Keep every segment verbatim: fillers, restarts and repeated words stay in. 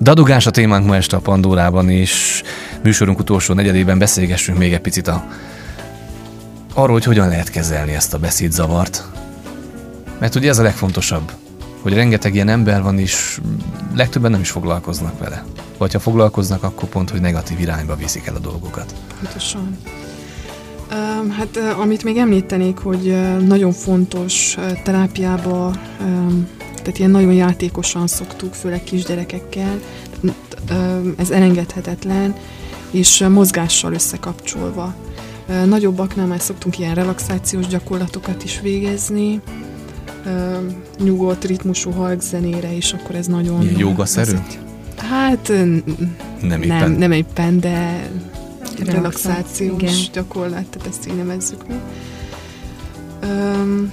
Dadogás a témánk ma este a Pandórában, és műsorunk utolsó negyedében beszélgessünk még egy picit a, arról, hogy hogyan lehet kezelni ezt a beszédzavart. Mert ugye ez a legfontosabb, hogy rengeteg ilyen ember van, és legtöbben nem is foglalkoznak vele. Vagy ha foglalkoznak, akkor pont, hogy negatív irányba viszik el a dolgokat. Pontosan. Um, hát uh, amit még említenék, hogy uh, nagyon fontos uh, terápiába, um, tehát ilyen nagyon játékosan szoktuk, főleg kisgyerekekkel, uh, ez elengedhetetlen, és uh, mozgással összekapcsolva. Uh, nagyobbaknál már szoktunk ilyen relaxációs gyakorlatokat is végezni, uh, nyugodt, ritmusú halkzenére, és akkor ez nagyon... Ilyen jógaszerű? Hát nem éppen, nem, nem éppen, de relaxációs igen. gyakorlat, tehát ezt így nevezzük mi. Um,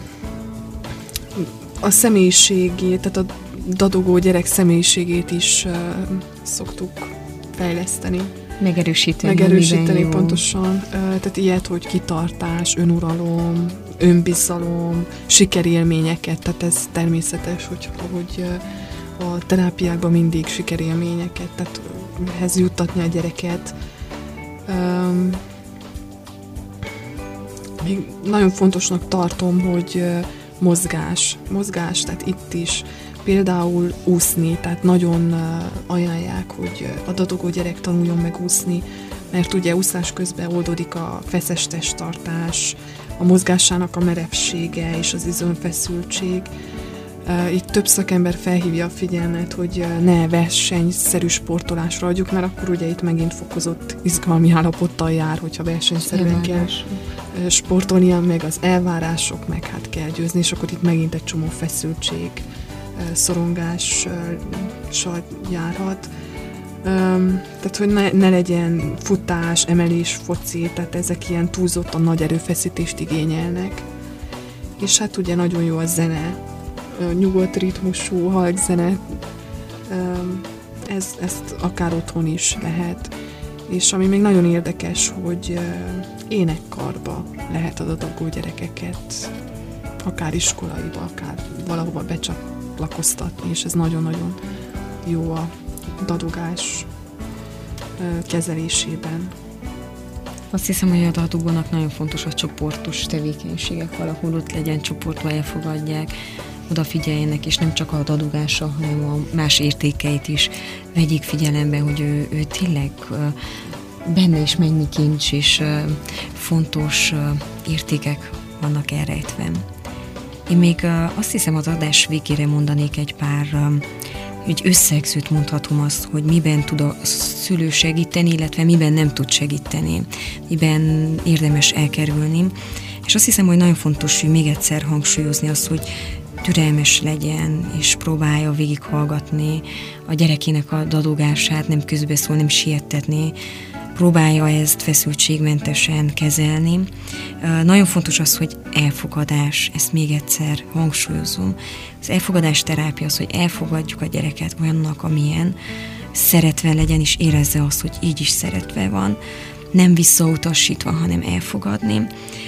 a személyiségét, tehát a dadogó gyerek személyiségét is uh, szoktuk fejleszteni. Megerősíteni. Megerősíteni pontosan. Uh, tehát ilyet, hogy kitartás, önuralom, önbizalom, sikerélményeket, tehát ez természetes, hogy, hogy uh, a terápiákban mindig sikerélményeket, tehát ehhez juttatni a gyereket. Um, még nagyon fontosnak tartom, hogy uh, mozgás, mozgás, tehát itt is például úszni, tehát nagyon uh, ajánlják, hogy uh, a dadogó gyerek tanuljon meg úszni, mert ugye úszás közben oldódik a feszes testtartás, a mozgásának a merevsége és az izomfeszültség. Uh, itt több szakember felhívja a figyelmet, hogy uh, ne versenyszerű sportolásra adjuk, mert akkor ugye itt megint fokozott izgalmi állapottal jár, hogyha versenyszerűen kell uh, sportolnia, meg az elvárások, meg hát kell győzni, és akkor itt megint egy csomó feszültség, uh, szorongással járhat. Um, tehát, hogy ne, ne legyen futás, emelés, foci, tehát ezek ilyen túlzottan nagy erőfeszítést igényelnek. És hát ugye nagyon jó a zene, nyugodt ritmusú halkzene, ez, ezt akár otthon is lehet. És ami még nagyon érdekes, hogy énekkarba lehet a dadogó gyerekeket, akár iskolaiba, akár valahova becsatlakoztatni, és ez nagyon-nagyon jó a dadogás kezelésében. Azt hiszem, hogy a dadogónak nagyon fontos a csoportos tevékenységek, valahol ott legyen csoportba, elfogadják, odafigyeljenek, és nem csak a dadogásra, hanem a más értékeit is vegyék figyelembe, hogy ő, ő tényleg benne is mennyi kincs és fontos értékek vannak elrejtve. Én még azt hiszem, az adás végére mondanék egy pár hogy összegzőt mondhatom azt, hogy miben tud a szülő segíteni, illetve miben nem tud segíteni, miben érdemes elkerülni. És azt hiszem, hogy nagyon fontos, hogy még egyszer hangsúlyozni azt, hogy türelmes legyen, és próbálja végighallgatni a gyerekének a dadogását, nem közbeszól, nem siettetni, próbálja ezt feszültségmentesen kezelni. Nagyon fontos az, hogy elfogadás, ezt még egyszer hangsúlyozom. Az elfogadás terápia az, hogy elfogadjuk a gyereket olyannak, amilyen, szeretve legyen, és érezze azt, hogy így is szeretve van, nem visszautasítva, hanem elfogadni.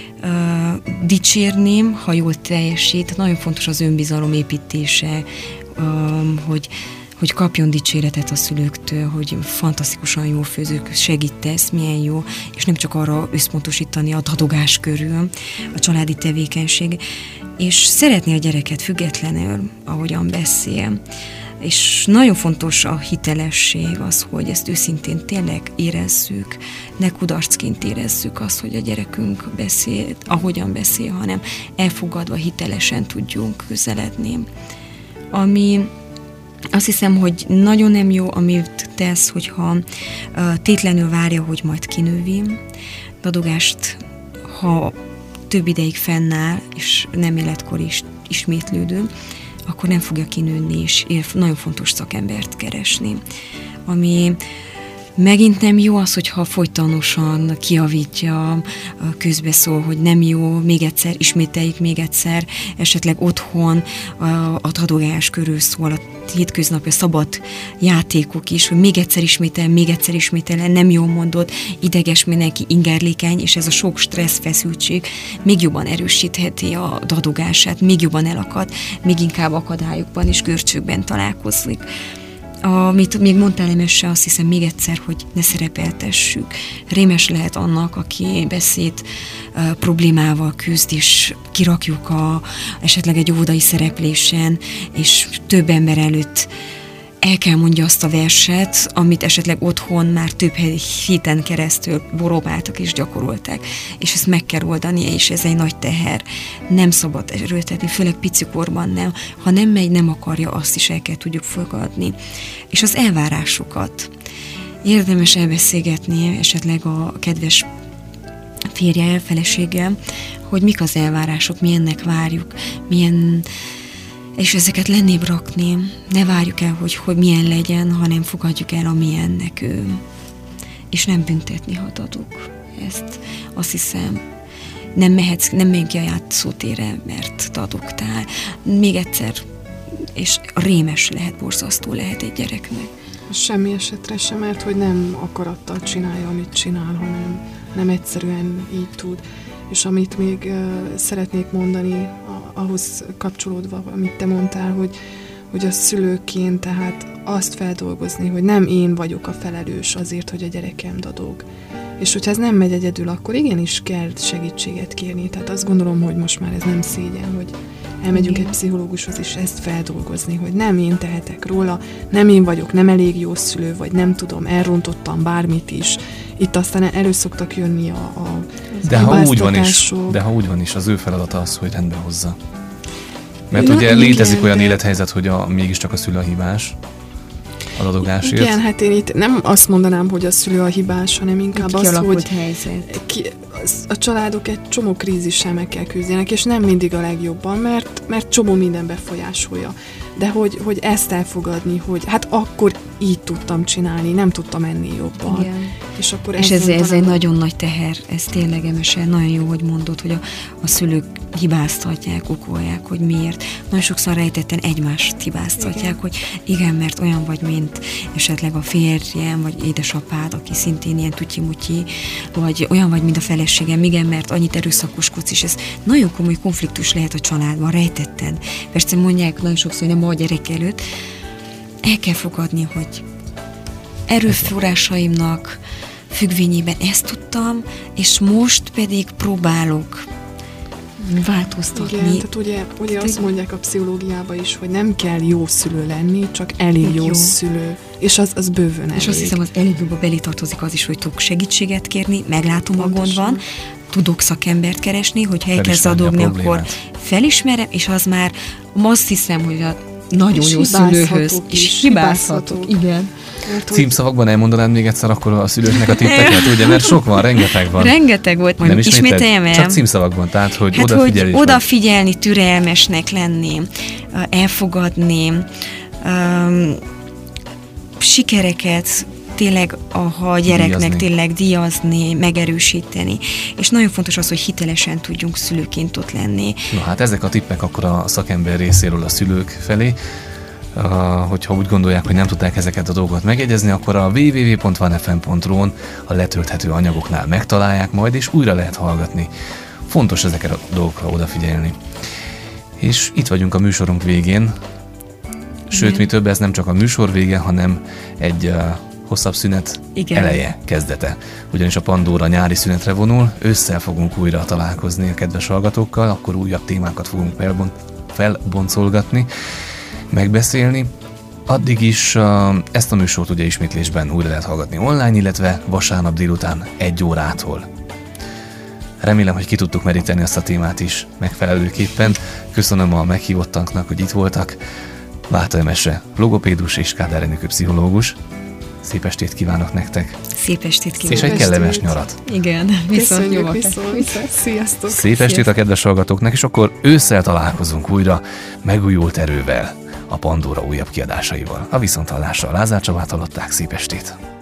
Uh, dicsérni, ha jól teljesít, nagyon fontos az önbizalom építése, um, hogy, hogy kapjon dicséretet a szülőktől, hogy fantasztikusan jól főzők, segítesz, milyen jó, és nem csak arra összpontosítani a dadogás körül, a családi tevékenység, és szeretni a gyereket függetlenül, ahogyan beszél. És nagyon fontos a hitelesség, az, hogy ezt őszintén tényleg érezzük, ne kudarcként érezzük azt, hogy a gyerekünk beszél, ahogyan beszél, hanem elfogadva, hitelesen tudjunk közeledni. Ami azt hiszem, hogy nagyon nem jó, amit tesz, hogyha uh, tétlenül várja, hogy majd kinővi. Dadogást, ha több ideig fennáll, és nem életkor is ismétlődő, akkor nem fogja kinőni, és nagyon fontos szakembert keresni. Ami megint nem jó az, hogyha folytonosan kijavítja, közbeszól, hogy nem jó, még egyszer, ismételjük még egyszer, esetleg otthon a, a dadogás körül szól, a hétköznapi szabad játékok is, hogy még egyszer ismétel, még egyszer ismétel, nem jól mondod, ideges mindenki, ingerlékeny, és ez a sok stressz, feszültség még jobban erősítheti a dadogását, még jobban elakad, még inkább akadályokban és görcsökben találkozik. Amit még mondtál, Emese, azt hiszem még egyszer, hogy ne szerepeltessük. Rémes lehet annak, aki beszéd uh, problémával küzd, és kirakjuk a, esetleg egy óvodai szereplésen, és több ember előtt el kell mondja azt a verset, amit esetleg otthon már több héten keresztül borobáltak és gyakorolták. És ezt meg kell oldani, és ez egy nagy teher. Nem szabad erőltetni, főleg picikorban nem. Ha nem megy, nem akarja, azt is el kell tudjuk fogadni. És az elvárásokat. Érdemes elbeszélgetni esetleg a kedves férjel, feleséggel, hogy mik az elvárások, milyennek várjuk, milyen... és ezeket lennébb rakni. Ne várjuk el, hogy, hogy milyen legyen, hanem fogadjuk el, amilyennek ő. És nem büntetni, ha adok. Ezt azt hiszem, nem mehetsz, nem megy ki a játszótérre, mert te adogtál. Még egyszer, és rémes lehet, borzasztó lehet egy gyereknek. Semmi esetre sem, mert hogy nem akarattal csinálja, amit csinál, hanem nem egyszerűen így tud. És amit még uh, szeretnék mondani, ahhoz kapcsolódva, amit te mondtál, hogy, hogy a szülőként tehát azt feldolgozni, hogy nem én vagyok a felelős azért, hogy a gyerekem dadog. És hogyha ez nem megy egyedül, akkor igenis kell segítséget kérni. Tehát azt gondolom, hogy most már ez nem szégyen, hogy elmegyünk egy pszichológushoz is ezt feldolgozni, hogy nem én tehetek róla, nem én vagyok, nem elég jó szülő, vagy nem tudom, elrontottam bármit is. Itt aztán elő szoktak jönni a, a de ha úgy van is, de ha úgy van is, az ő feladata az, hogy rendbe hozza. Mert Na, ugye igen, létezik olyan de... élethelyzet, hogy a, mégiscsak a szülő a hibás a dadogásért. Igen, hát én itt nem azt mondanám, hogy a szülő a hibás, hanem inkább ki az, hogy helyzet. Ki, a családok egy csomó krízissel meg kell küzdjenek, és nem mindig a legjobban, mert, mert csomó minden befolyásolja. De hogy, hogy ezt elfogadni, hogy hát akkor így tudtam csinálni, nem tudtam enni jobban. Igen. És, akkor és ez, ez egy nagyon nagy teher, ez tényleg, Emese, nagyon jó, hogy mondod, hogy a, a szülők hibáztatják, okolják, hogy miért. Nagyon sokszor rejtetten egymást hibáztatják, igen. hogy igen, mert olyan vagy, mint esetleg a férjem, vagy édesapád, aki szintén ilyen tutyi-mutyi, vagy olyan vagy, mint a feleségem, igen, mert annyit erőszakoskodsz, és ez nagyon komoly konfliktus lehet a családban, rejtetten. Persze mondják nagyon sokszor, hogy nem a gyerek előtt, el kell fogadni, hogy erőforrásaimnak függvényében ezt tudtam, és most pedig próbálok változtatni. Igen, tehát ugye, ugye azt mondják a pszichológiában is, hogy nem kell jó szülő lenni, csak elég jó, jó szülő. És az, az bőven elég. És azt hiszem, az elég jobban belé tartozik az is, hogy tudok segítséget kérni, meglátom Pontosan. a gond van, tudok szakembert keresni, hogyha elkezd adogni, akkor felismerem, és az már azt hiszem, hogy a nagyon és jó szülőhöz. És hibázhatok. Igen. Címszavakban elmondanád még egyszer akkor a szülőknek a tippeket, ugye? Mert sok van, rengeteg van. Rengeteg volt, majd ismételjem el. Csak címszavakban, tehát hogy hát, odafigyelni. Hogy odafigyelni, türelmesnek lenni, elfogadni, um, sikereket tényleg, ha a gyereknek díjazni. tényleg díjazni, megerősíteni. És nagyon fontos az, hogy hitelesen tudjunk szülőként ott lenni. Na hát ezek a tippek akkor a szakember részéről a szülők felé. Uh, hogyha úgy gondolják, hogy nem tudták ezeket a dolgokat megjegyezni, akkor a double-u double-u double-u pont one f m pont r o-n a letölthető anyagoknál megtalálják majd, és újra lehet hallgatni. Fontos ezeket a dolgokra odafigyelni. És itt vagyunk a műsorunk végén. Sőt, Igen. mi több, ez nem csak a műsor vége, hanem egy uh, hosszabb szünet Igen. eleje, kezdete. Ugyanis a Pandóra nyári szünetre vonul, ősszel fogunk újra találkozni a kedves hallgatókkal, akkor újabb témákat fogunk felbon- felboncolgatni, megbeszélni. Addig is uh, ezt a műsort ugye ismétlésben újra lehet hallgatni online, illetve vasárnap délután egy órától. Remélem, hogy ki tudtuk meríteni ezt a témát is megfelelőképpen. Köszönöm a meghívottaknak, hogy itt voltak. Válta Emese, logopédus és Kádár Enikő pszichológus. Szép estét kívánok nektek! Szép estét kívánok! És egy kellemes nyarat! Igen, viszont jó viszont. Sziasztok! Szép estét a kedves hallgatóknak, és akkor ősszel találkozunk újra megújult erővel a Pandóra újabb kiadásaival. A viszonthallásra Lázár Csabát hallották, szép estét!